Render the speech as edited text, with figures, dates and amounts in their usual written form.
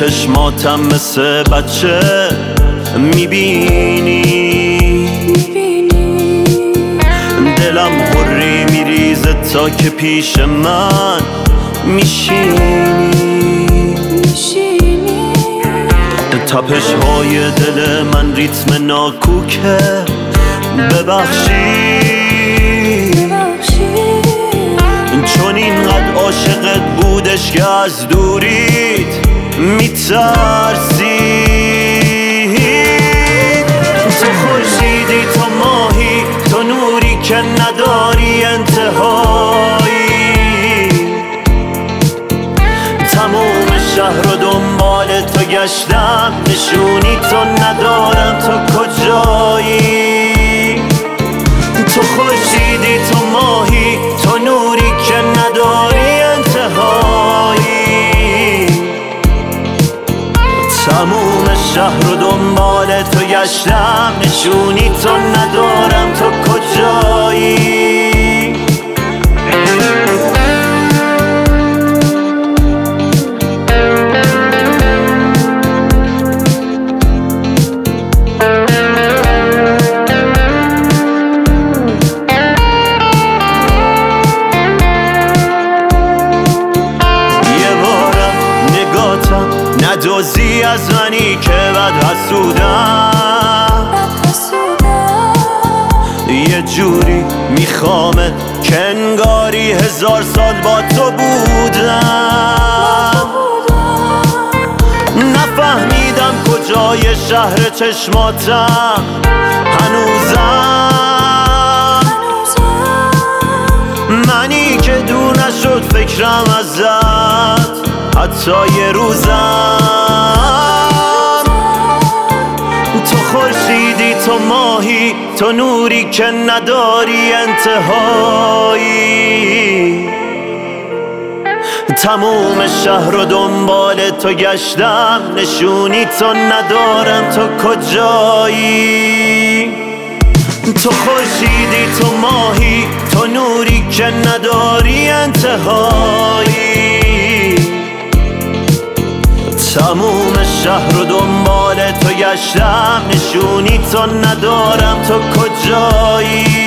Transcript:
چشماتم مثل بچه میبینی، دلم حری میریزه تا که پیش من میشینی. تپش های دل من ریتم ناکوکه، ببخشی چون اینقدر عاشقت بودش که از دوریت میترسی. تو خورشیدی، تو ماهی، تو نوری که نداری انتهایی. تموم شهر رو دنبال تو گشتم، نشونی تو ندارم، تو کجایی؟ تو خورشیدی، تو ماهی، تو نوری که نداری انتهایی. تموم شهر رو دنبال تو گشتم، نشونی تو ندارم، تو کجایی؟ ندوزی از منی که بد حسودم، یه جوری میخوامه که انگاری 1000 سال با تو بودم. نفهمیدم کجای شهر چشماتم هنوزم، منی که دور نشد فکرم ازت حتی یه روزم. تو خورشیدی، تو ماهی، تو نوری که نداری انتهایی. تموم شهر رو دنبال تو گشتم، نشونی تو ندارم، تو کجایی؟ تو خورشیدی، تو ماهی، تو نوری که نداری انتهایی. تموم شهر رو دنبال تو گشتم، نشونی تو ندارم، تو کجایی؟